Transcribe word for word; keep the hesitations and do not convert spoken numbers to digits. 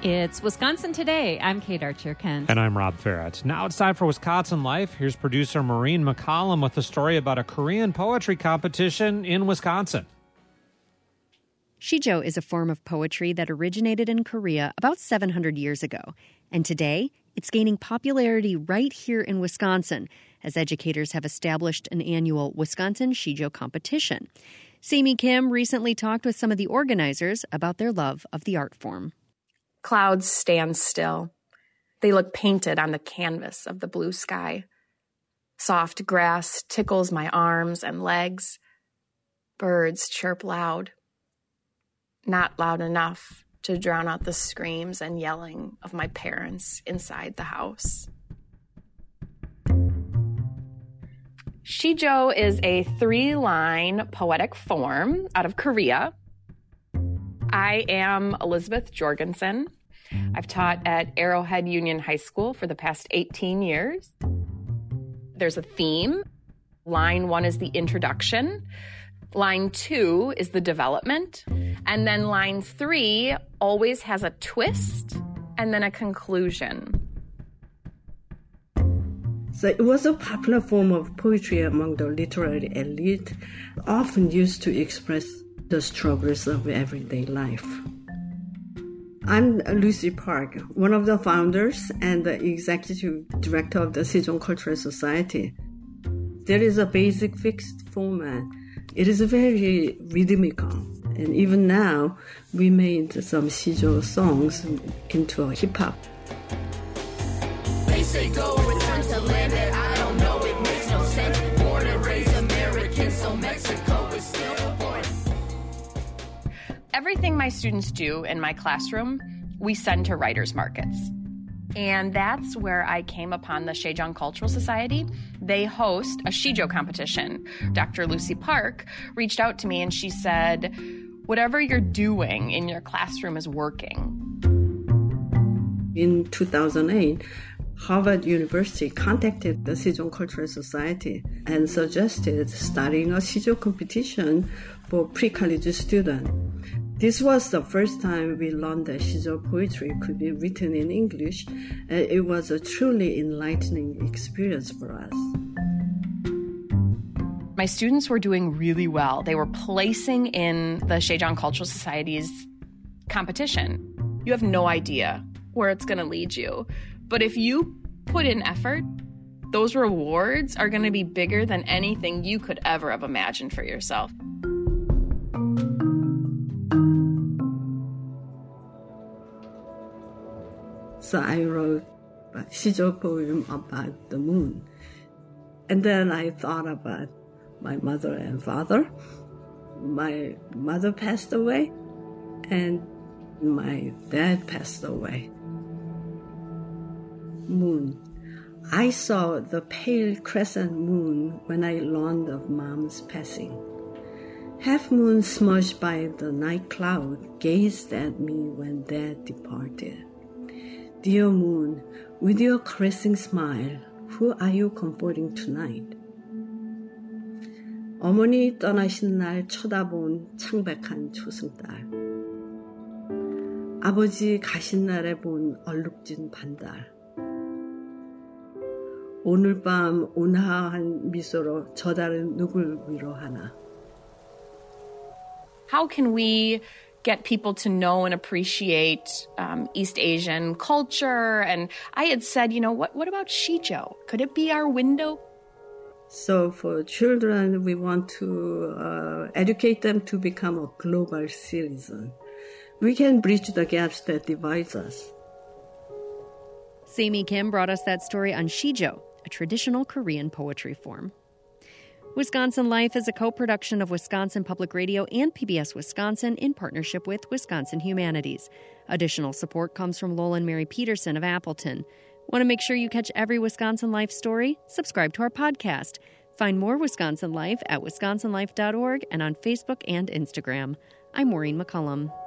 It's Wisconsin Today. I'm Kate Archer-Kent. And I'm Rob Ferret. Now it's time for Wisconsin Life. Here's producer Maureen McCollum with a story about a Korean poetry competition in Wisconsin. Shijo is a form of poetry that originated in Korea about seven hundred years ago. And today, it's gaining popularity right here in Wisconsin, as educators have established an annual Wisconsin Shijo competition. Sammy Kim recently talked with some of the organizers about their love of the art form. Clouds stand still. They look painted on the canvas of the blue sky. Soft grass tickles my arms and legs. Birds chirp loud. Not loud enough to drown out the screams and yelling of my parents inside the house. Shijo is a three-line poetic form out of Korea. I am Elizabeth Jorgensen. I've taught at Arrowhead Union High School for the past eighteen years. There's a theme. Line one is the introduction. Line two is the development. And then line three always has a twist and then a conclusion. So it was a popular form of poetry among the literary elite, often used to express the struggles of everyday life. I'm Lucy Park, one of the founders and the executive director of the Sejong Cultural Society. There is a basic fixed format. It is very rhythmical. And even now, we made some Shijo songs into a hip-hop. They say go return to land that I don't know, it makes no sense. Born and raised American, so Mexico is still born. Everything my students do in my classroom, we send to writers' markets. And that's where I came upon the Sejong Cultural Society. They host a Shijo competition. Doctor Lucy Park reached out to me and she said, whatever you're doing in your classroom is working. In two thousand eight, Harvard University contacted the Sejong Cultural Society and suggested starting a Shijo competition for pre-college students. This was the first time we learned that Shijo poetry could be written in English, and it was a truly enlightening experience for us. My students were doing really well. They were placing in the Sejong Cultural Society's competition. You have no idea where it's going to lead you. But if you put in effort, those rewards are going to be bigger than anything you could ever have imagined for yourself. So I wrote a Shijo poem about the moon. And then I thought about my mother and father. My mother passed away, and my dad passed away. Moon. I saw the pale crescent moon when I learned of Mom's passing. Half moon smudged by the night cloud gazed at me when Dad departed. Dear moon, with your caressing smile, who are you comforting tonight? 어머니 떠나신 날 쳐다본 창백한 초승달. 아버지 가신 날에 본 얼룩진 반달. 오늘 밤 온화한 미소로 저 달은 누굴 위로하나. How can we get people to know and appreciate um, East Asian culture? And I had said, you know, what, what about Shijo? Could it be our window? So for children, we want to uh, educate them to become a global citizen. We can bridge the gaps that divide us. Sammy Kim brought us that story on Shijo, a traditional Korean poetry form. Wisconsin Life is a co-production of Wisconsin Public Radio and P B S Wisconsin in partnership with Wisconsin Humanities. Additional support comes from Lowell and Mary Peterson of Appleton. Want to make sure you catch every Wisconsin Life story? Subscribe to our podcast. Find more Wisconsin Life at wisconsin life dot org and on Facebook and Instagram. I'm Maureen McCollum.